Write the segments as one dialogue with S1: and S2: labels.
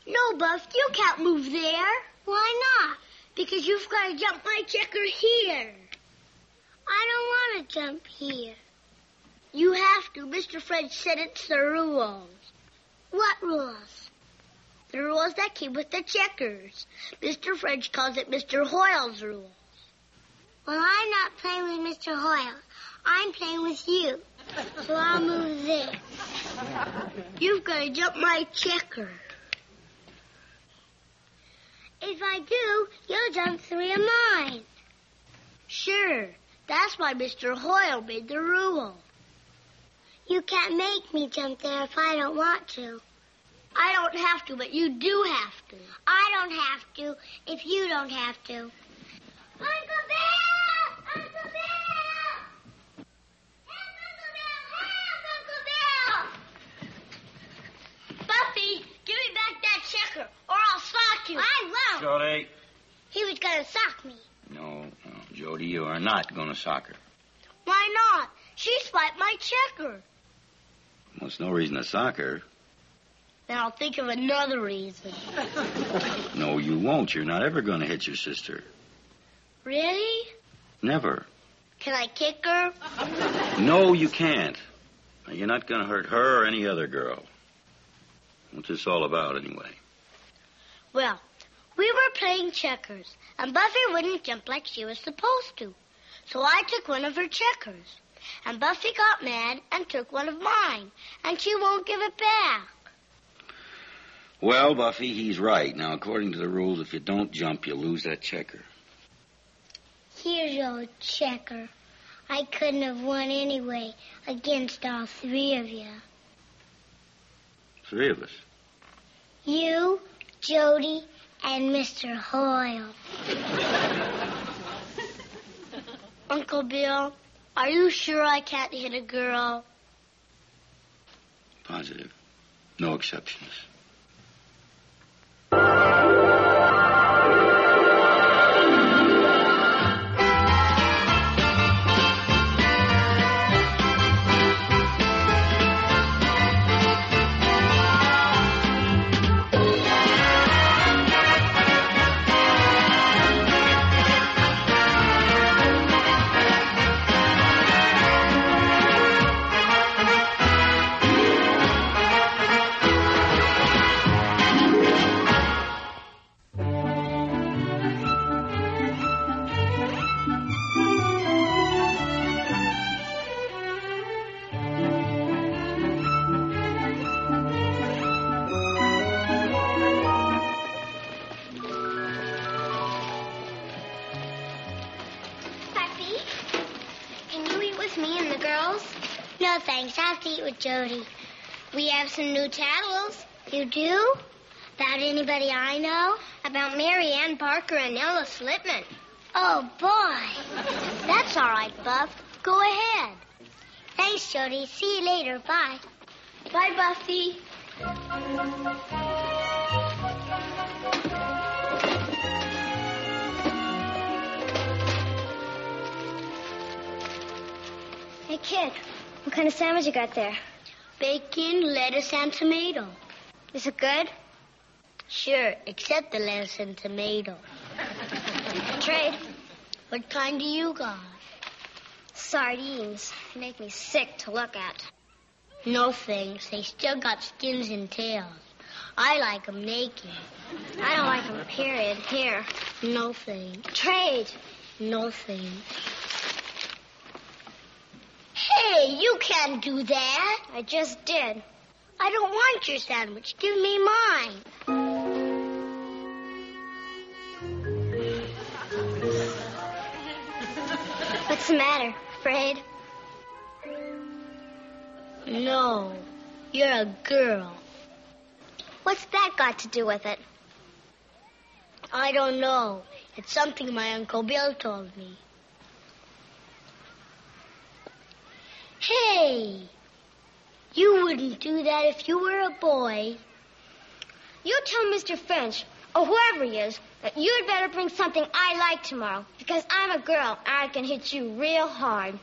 S1: No, Buff, you can't move there.
S2: Why not?
S1: Because you've got to jump my checker here.
S2: I don't want to jump here.
S1: You have to. Mr. French said it's the rules.
S2: What rules?
S1: The rules that came with the checkers. Mr. French calls it Mr. Hoyle's rules.
S2: Well, I'm not playing with Mr. Hoyle. I'm playing with you. So I'll move there.
S1: You've got to jump my checker.
S2: If I do, you'll jump 3 of mine.
S1: Sure. That's why Mr. Hoyle made the rule.
S2: You can't make me jump there if I don't want to.
S1: I don't have to, but you do have to.
S2: I don't have to if you don't have to. Uncle Bill! Uncle Bill! Help, Uncle Bill! Help, Uncle Bill!
S1: Buffy, give me back that checker, or I'll sock you.
S2: I won't.
S3: Jody.
S2: He was going to sock me.
S3: No, Jody, you are not going to sock her.
S1: Why not? She swiped my checker.
S3: Well, it's no reason to sock her.
S1: Then I'll think of another reason.
S3: No, you won't. You're not ever going to hit your sister.
S1: Really?
S3: Never.
S1: Can I kick her?
S3: No, you can't. You're not going to hurt her or any other girl. What's this all about, anyway?
S1: Well, we were playing checkers, and Buffy wouldn't jump like she was supposed to. So I took one of her checkers, and Buffy got mad and took one of mine, and she won't give it back.
S3: Well, Buffy, he's right. Now, according to the rules, if you don't jump, you lose that checker.
S2: Here's your checker. I couldn't have won anyway against all 3 of you.
S3: 3 of us?
S2: You, Jody, and Mr. Hoyle.
S1: Uncle Bill, are you sure I can't hit a girl?
S3: Positive. No exceptions.
S2: No, thanks. I have to eat with Jody.
S4: We have some new tattles.
S2: You do? About anybody I know?
S4: About Mary Ann Parker and Ella Slipman.
S2: Oh, boy.
S1: That's all right, Buff. Go ahead.
S2: Thanks, Jody. See you later. Bye.
S1: Bye, Buffy.
S4: Hey, kid, what kind of sandwich you got there?
S1: Bacon, lettuce, and tomato.
S4: Is it good?
S1: Sure, except the lettuce and tomato.
S4: Trade.
S1: What kind do you got?
S4: Sardines. They make me sick to look at.
S1: No thanks. They still got skins and tails. I like them naked.
S4: I don't like them, period. Here.
S1: No thanks.
S4: Trade.
S1: No thanks. Hey, you can't do that.
S4: I just did.
S1: I don't want your sandwich. Give me mine.
S4: What's the matter? Afraid?
S1: No, you're a girl.
S4: What's that got to do with it?
S1: I don't know. It's something my Uncle Bill told me. Hey, you wouldn't do that if you were a boy.
S4: You tell Mr. Finch, or whoever he is, that you'd better bring something I like tomorrow, because I'm a girl and I can hit you real hard.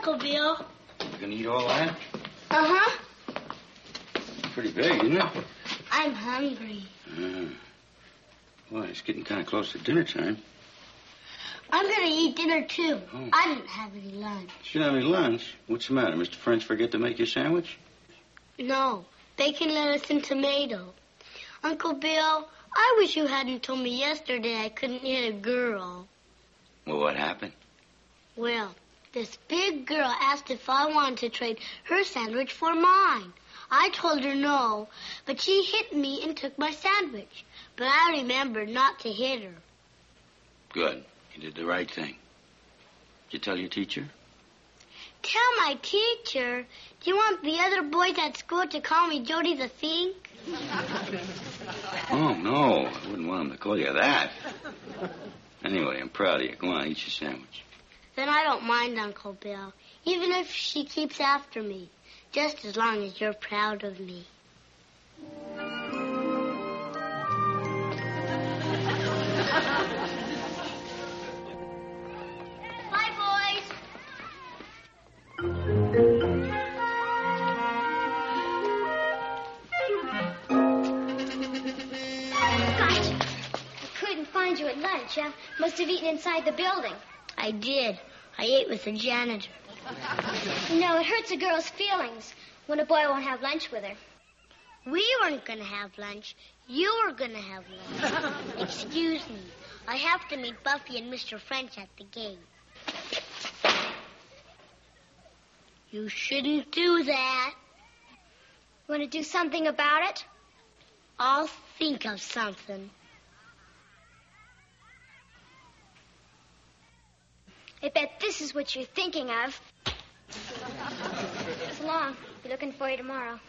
S1: Uncle Bill.
S3: You gonna eat all that?
S1: Uh-huh.
S3: Pretty big, isn't it?
S1: I'm hungry.
S3: Well, it's getting kind of close to dinner time.
S1: I'm going to eat dinner, too.
S3: Oh.
S1: I didn't have any lunch.
S3: You didn't have any lunch? What's the matter? Mr. French forget to make you a sandwich?
S1: No, bacon, lettuce, and tomato. Uncle Bill, I wish you hadn't told me yesterday I couldn't hit a girl.
S3: Well, what happened?
S1: Well, this big girl asked if I wanted to trade her sandwich for mine. I told her no, but she hit me and took my sandwich. But I remembered not to hit her.
S3: Good. You did the right thing. Did you tell your teacher?
S1: Tell my teacher? Do you want the other boys at school to call me Jody the Fink?
S3: Oh, no. I wouldn't want them to call you that. Anyway, I'm proud of you. Go on, eat your sandwich.
S1: Then I don't mind, Uncle Bill, even if she keeps after me, just as long as you're proud of me. Bye, boys.
S4: Gotcha. I couldn't find you at lunch. You must have eaten inside the building.
S1: I did. I ate with the janitor.
S4: You know, it hurts a girl's feelings when a boy won't have lunch with her.
S1: We weren't going to have lunch. You were going to have lunch. Excuse me. I have to meet Buffy and Mr. French at the gate. You shouldn't do that.
S4: Want to do something about it?
S1: I'll think of something.
S4: I bet this is what you're thinking of. So long. Be looking for you tomorrow.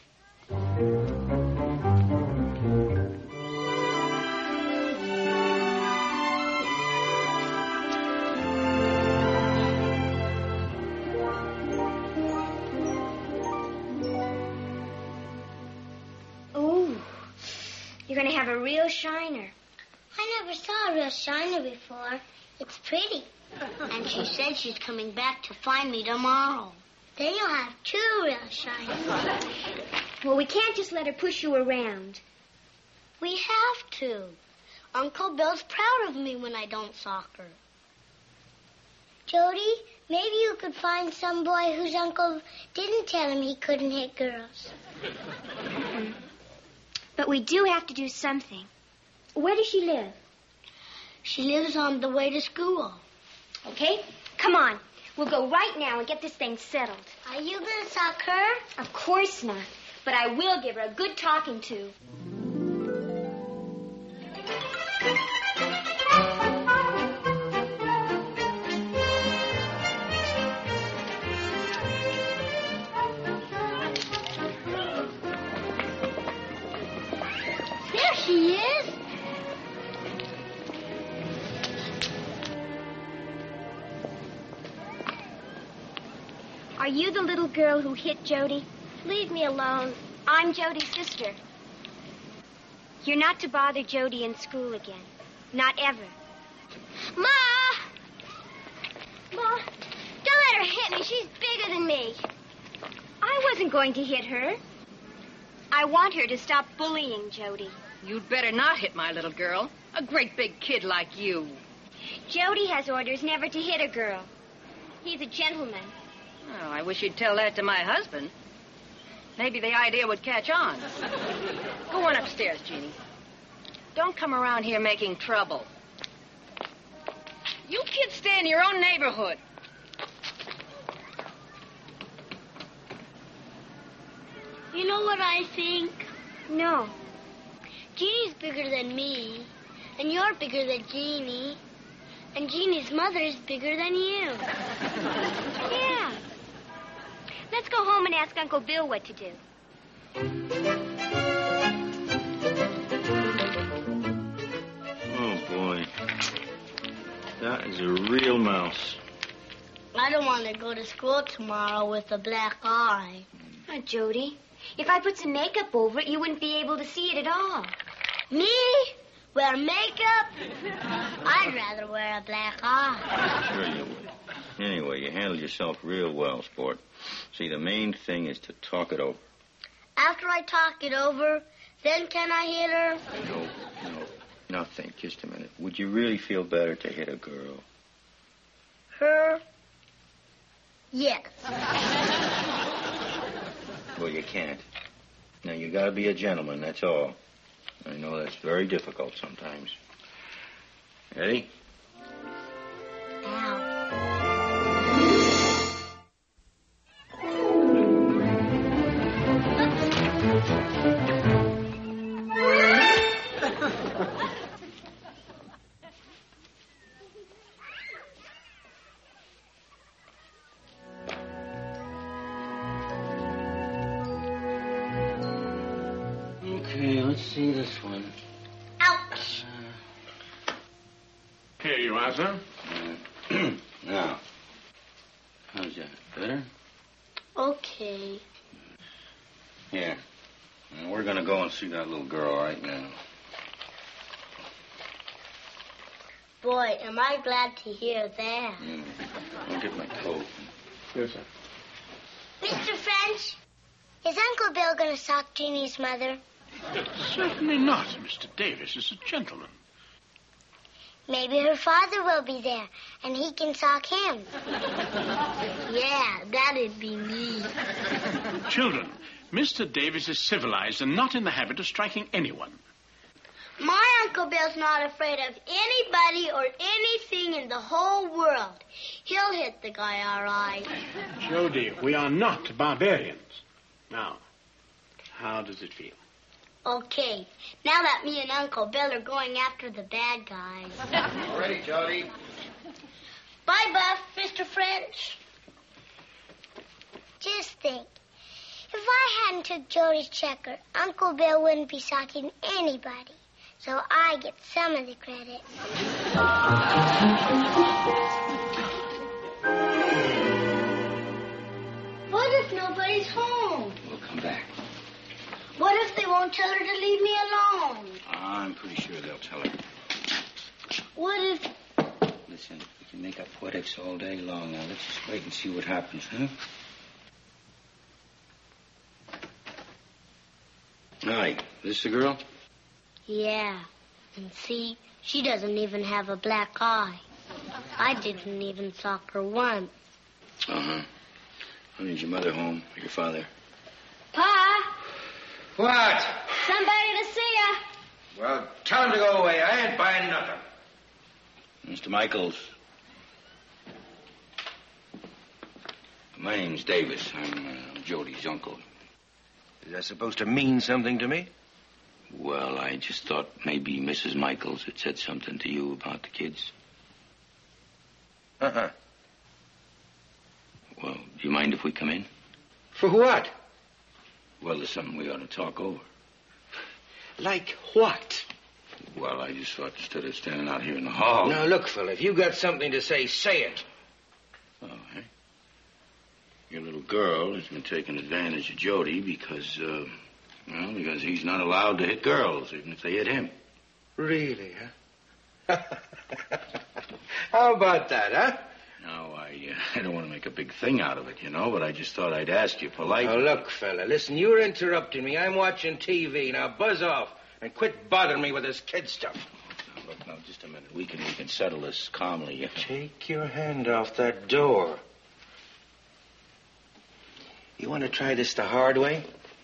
S4: Ooh, you're going to have a real shiner.
S2: I never saw a real shiner before. It's pretty.
S1: And she said she's coming back to find me tomorrow.
S2: Then you'll have 2 real shiners.
S4: Well, we can't just let her push you around.
S1: We have to. Uncle Bill's proud of me when I don't soccer.
S2: Jody, maybe you could find some boy whose uncle didn't tell him he couldn't hit girls.
S4: But we do have to do something. Where does she live?
S1: She lives on the way to school.
S4: Okay, come on. We'll go right now and get this thing settled.
S2: Are you going to sock her?
S4: Of course not. But I will give her a good talking to.
S1: There she is.
S4: Are you the little girl who hit Jody? Leave me alone. I'm Jody's sister. You're not to bother Jody in school again. Not ever. Ma! Ma, don't let her hit me. She's bigger than me. I wasn't going to hit her. I want her to stop bullying Jody.
S5: You'd better not hit my little girl. A great big kid like you.
S4: Jody has orders never to hit a girl. He's a gentleman.
S5: Oh, I wish you'd tell that to my husband. Maybe the idea would catch on. Go on upstairs, Jeannie. Don't come around here making trouble. You kids stay in your own neighborhood.
S1: You know what I think?
S4: No.
S1: Jeannie's bigger than me, and you're bigger than Jeannie, and Jeannie's mother is bigger than you.
S4: Yeah. Let's go home and ask Uncle Bill what to do.
S6: Oh, boy. That is a real mouse.
S1: I don't want to go to school tomorrow with a black eye.
S4: Oh, Jody, if I put some makeup over it, you wouldn't be able to see it at all.
S1: Me? Wear makeup? I'd rather wear a black eye.
S6: Sure you would. Anyway, you handled yourself real well, sport. See, the main thing is to talk it over.
S1: After I talk it over, then can I hit her?
S6: No. Now think, just a minute. Would you really feel better to hit a girl?
S1: Her? Yes.
S6: Well, you can't. Now, you gotta be a gentleman, that's all. I know that's very difficult sometimes. Ready?
S1: Ow.
S3: Okay, let's see this one.
S1: Ouch.
S7: Here you are, sir.
S3: Now, how's that? Better?
S1: Okay.
S3: Here. Now, we're going to go and see that little girl right now.
S1: Boy, am I glad to hear that.
S3: I'll get my coat.
S7: Yes, sir.
S2: Mr. French, is Uncle Bill going to sock Jeannie's mother?
S7: Certainly not. Mr. Davis is a gentleman.
S2: Maybe her father will be there, and he can sock him.
S1: Yeah, that'd be me.
S7: Children, Mr. Davis is civilized and not in the habit of striking anyone.
S1: My Uncle Bill's not afraid of anybody or anything in the whole world. He'll hit the guy all right.
S7: Jody, we are not barbarians. Now, how does it feel?
S1: Okay, now that me and Uncle Bill are going after the bad guys.
S3: All ready, Jody?
S1: Bye, Buff, Mr. French.
S2: Just think, if I hadn't took Jody's checker, Uncle Bill wouldn't be socking anybody. So I get some of the credit.
S1: What if nobody's home?
S3: We'll come back.
S1: What if they won't tell her to leave me alone?
S3: I'm pretty sure they'll tell her.
S1: What if...
S3: Listen, we can make up what ifs all day long. Now, let's just wait and see what happens, huh? Hi, this the girl?
S1: Yeah, and see, she doesn't even have a black eye. I didn't even sock her once.
S3: Uh-huh. Honey, is your mother home or your father?
S1: Pa,
S6: What?
S1: somebody to see ya.
S6: Well, tell him to go away. I ain't buying nothing.
S3: Mr. Michaels. My name's Davis. I'm Jody's uncle.
S6: Is that supposed to mean something to me?
S3: Well, I just thought maybe Mrs. Michaels had said something to you about the kids.
S6: Uh-huh.
S3: Well, do you mind if we come in?
S6: For what?
S3: Well, there's something we ought to talk over.
S6: Like what?
S3: Well, I just thought instead of standing out here in the hall...
S6: Now, look, fella, if you got something to say, say it.
S3: Oh, eh? Your little girl has been taking advantage of Jody because he's not allowed to hit girls, even if they hit him.
S6: Really, huh? How about that, huh?
S3: Now, I don't want to make a big thing out of it, but I just thought I'd ask you politely.
S6: Now, look, fella, listen, you're interrupting me. I'm watching TV. Now, buzz off and quit bothering me with this kid stuff.
S3: Now, look, now, just a minute. We can settle this calmly.
S6: Take your hand off that door. You want to try this the hard way?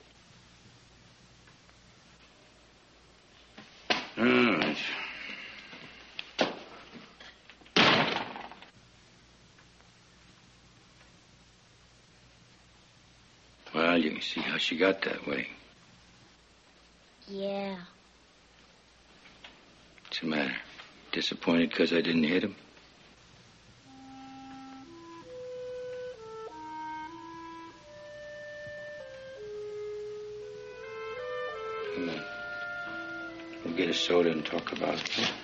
S3: All right. Well, you can see how she got that way.
S1: Yeah.
S3: What's the matter? Disappointed because I didn't hit him? Come on. We'll get a soda and talk about it. Huh?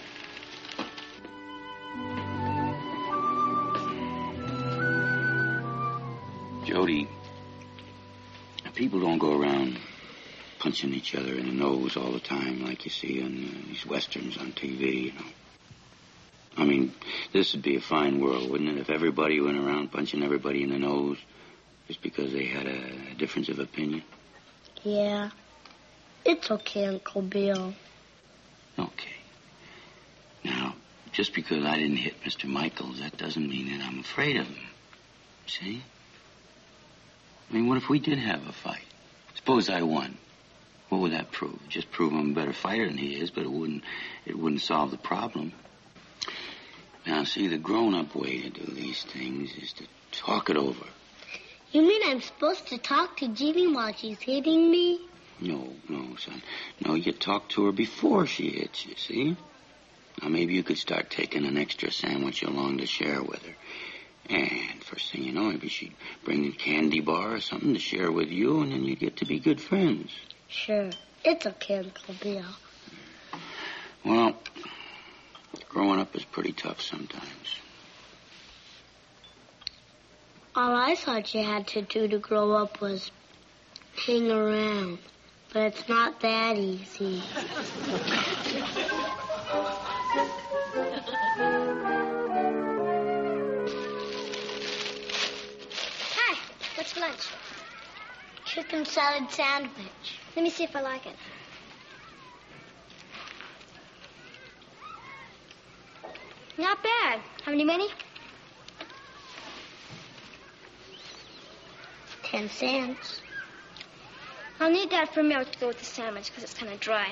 S3: Jody, people don't go around punching each other in the nose all the time like you see on these westerns on TV,
S6: I mean, this would be a fine world, wouldn't it, if everybody went around punching everybody in the nose just because they had a difference of opinion?
S1: Yeah. It's okay, Uncle Bill.
S6: Okay. Now, just because I didn't hit Mr. Michaels, that doesn't mean that I'm afraid of him. See? I mean, what if we did have a fight? Suppose I won. What would that prove? Just prove I'm a better fighter than he is, but it wouldn't solve the problem. Now, see, the grown-up way to do these things is to talk it over.
S1: You mean I'm supposed to talk to Jeannie while she's hitting me?
S6: No, son. No, you talk to her before she hits you, see? Now, maybe you could start taking an extra sandwich along to share with her. And first thing you know, maybe she'd bring a candy bar or something to share with you, and then you get to be good friends.
S1: Sure. It's okay, Uncle Bill.
S6: Well, growing up is pretty tough sometimes.
S1: All I thought you had to do to grow up was hang around. But it's not that easy.
S2: Hi, what's for lunch?
S1: Chicken salad sandwich.
S2: Let me see if I like it.
S4: Not bad. How many?
S1: 10 cents.
S4: I'll need that for milk to go with the sandwich because it's kind of dry.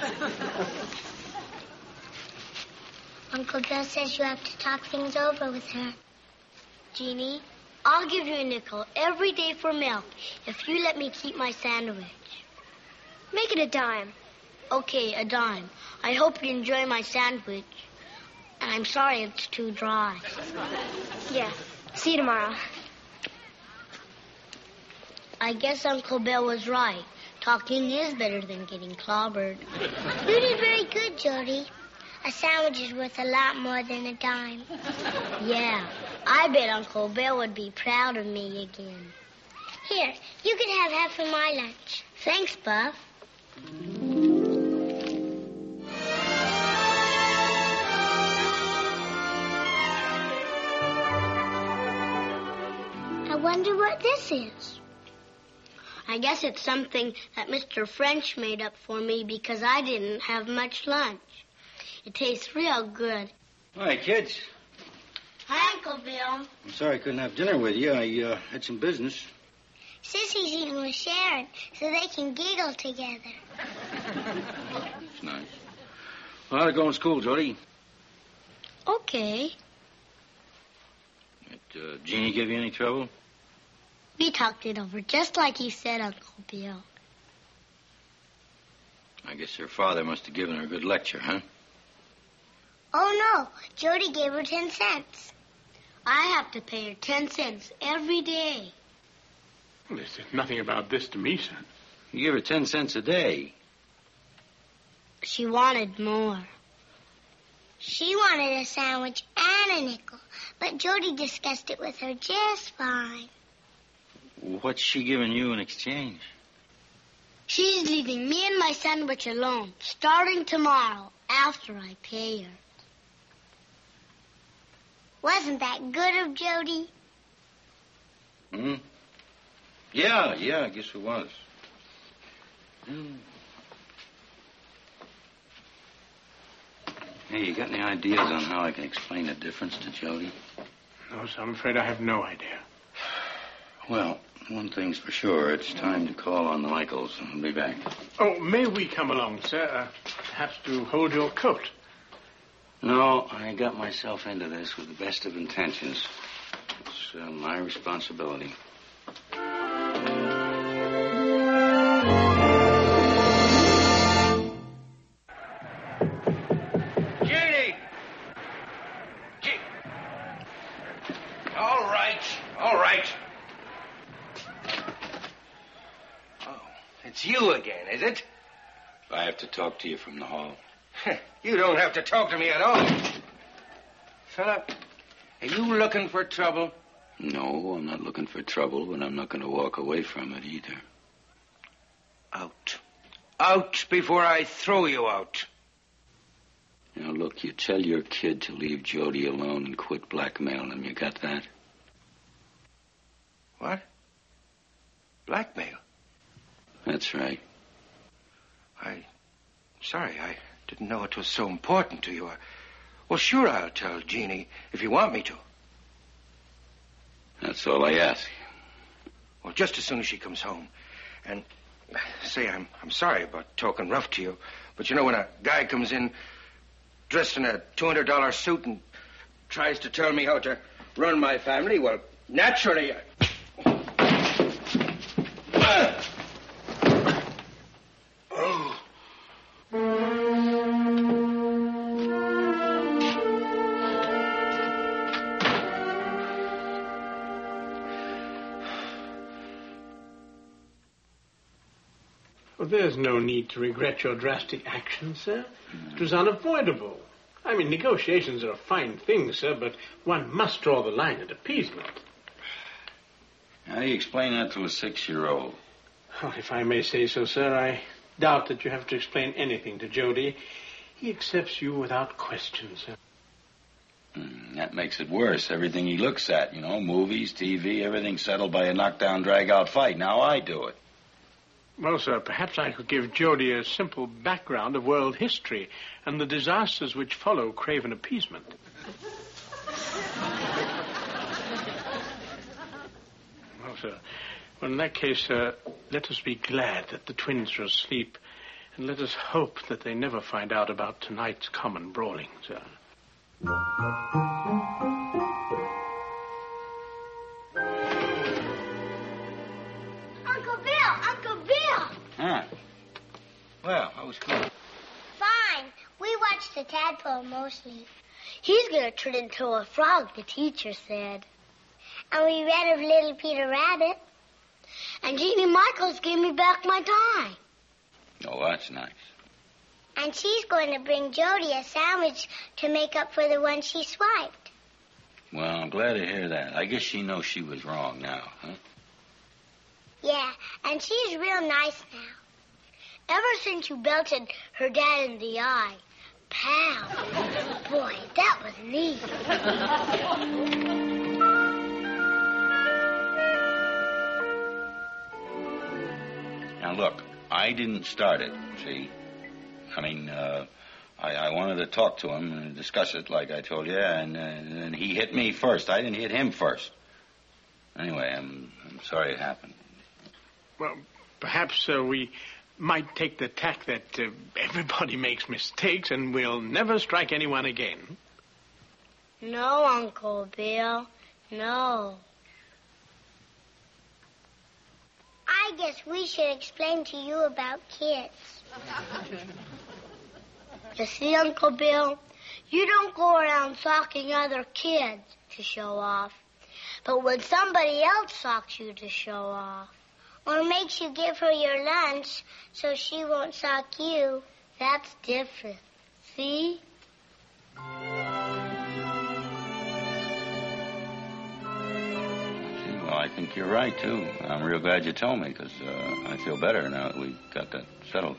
S2: Uncle Bill says you have to talk things over with her.
S1: Jeannie, I'll give you a nickel every day for milk if you let me keep my sandwich.
S4: Make it a dime.
S1: Okay, a dime. I hope you enjoy my sandwich. And I'm sorry it's too dry.
S4: Yeah. See you tomorrow.
S1: I guess Uncle Bill was right. Talking is better than getting clobbered.
S2: You did very good, Jody. A sandwich is worth a lot more than a dime.
S1: Yeah, I bet Uncle Bill would be proud of me again.
S2: Here, you can have half of my lunch.
S1: Thanks, Buff.
S2: I wonder what this is.
S1: I guess it's something that Mr. French made up for me because I didn't have much lunch. It tastes real good.
S6: Hi, kids.
S1: Hi, Uncle Bill.
S6: I'm sorry I couldn't have dinner with you. I had some business.
S2: Sissy's eating with Sharon so they can giggle together.
S6: That's nice. Well, how'd it go in school, Jody?
S1: Okay.
S6: Did Jeannie give you any trouble?
S1: We talked it over just like you said, Uncle Bill.
S6: I guess her father must have given her a good lecture, huh?
S2: Oh, no. Jody gave her 10 cents.
S1: I have to pay her 10 cents every day.
S7: Well, they said nothing about this to me, son.
S6: You give her 10 cents a day.
S1: She wanted more.
S2: She wanted a sandwich and a nickel, but Jody discussed it with her just fine.
S6: What's she giving you in exchange?
S1: She's leaving me and my sandwich alone, starting tomorrow, after I pay her.
S2: Wasn't that good of Jody?
S6: Yeah, I guess it was. Hey, you got any ideas on how I can explain the difference to Jody?
S7: No, sir, I'm afraid I have no idea.
S6: Well, one thing's for sure. It's time to call on the Michaels. I'll be back.
S7: Oh, may we come along, sir? Perhaps to hold your coat.
S6: No, I got myself into this with the best of intentions. It's my responsibility.
S8: Jeannie! All right. Oh, it's you again, is it?
S6: I have to talk to you from the hall.
S8: You don't have to talk to me at all. Fella, are you looking for trouble?
S6: No, I'm not looking for trouble, but I'm not going to walk away from it either.
S8: Out. Out before I throw you out.
S6: Now, look, you tell your kid to leave Jody alone and quit blackmailing him. You got that?
S8: What? Blackmail?
S6: That's right.
S8: Sorry, I didn't know it was so important to you. Well, sure, I'll tell Jeannie if you want me to.
S6: That's all I ask.
S8: Well, just as soon as she comes home. And say, I'm sorry about talking rough to you, but you know, when a guy comes in dressed in a $200 suit and tries to tell me how to run my family, well, naturally...
S7: Well, there's no need to regret your drastic action, sir. It was unavoidable. I mean, negotiations are a fine thing, sir, but one must draw the line at appeasement.
S6: How do you explain that to a 6-year-old?
S7: Oh, if I may say so, sir, I doubt that you have to explain anything to Jody. He accepts you without question, sir.
S6: That makes it worse. Everything he looks at, movies, TV, everything settled by a knockdown, drag-out fight. Now I do it.
S7: Well, sir, perhaps I could give Jody a simple background of world history and the disasters which follow craven appeasement. Well, sir, in that case, let us be glad that the twins are asleep, and let us hope that they never find out about tonight's common brawling, sir.
S6: Huh. Well, how was school?
S2: Fine. We watched the tadpole mostly.
S1: He's going to turn into a frog, the teacher said.
S2: And we read of Little Peter Rabbit.
S1: And Jeannie Michaels gave me back my tie.
S6: Oh, that's nice.
S2: And she's going to bring Jody a sandwich to make up for the one she swiped.
S6: Well, I'm glad to hear that. I guess she knows she was wrong now, huh?
S2: Yeah, and she's real nice now.
S1: Ever since you belted her dad in the eye. Pal. Boy, that was neat.
S6: Now, look, I didn't start it, see? I mean, I wanted to talk to him and discuss it, like I told you, and he hit me first. I didn't hit him first. Anyway, I'm sorry it happened.
S7: Well, perhaps we might take the tack that everybody makes mistakes and we'll never strike anyone again.
S1: No, Uncle Bill. No.
S2: I guess we should explain to you about kids.
S1: You see, Uncle Bill, you don't go around socking other kids to show off. But when somebody else socks you to show off,
S2: or makes you give her your lunch so she won't sock you,
S1: that's different. See?
S6: Well, I think you're right, too. I'm real glad you told me, because I feel better now that we got that settled.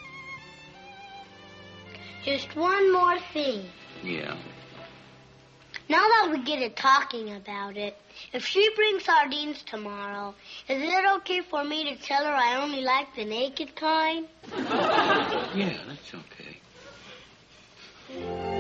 S1: Just one more thing.
S6: Yeah.
S1: Now that we get it talking about it, if she brings sardines tomorrow, is it okay for me to tell her I only like the naked kind?
S6: Yeah, that's okay.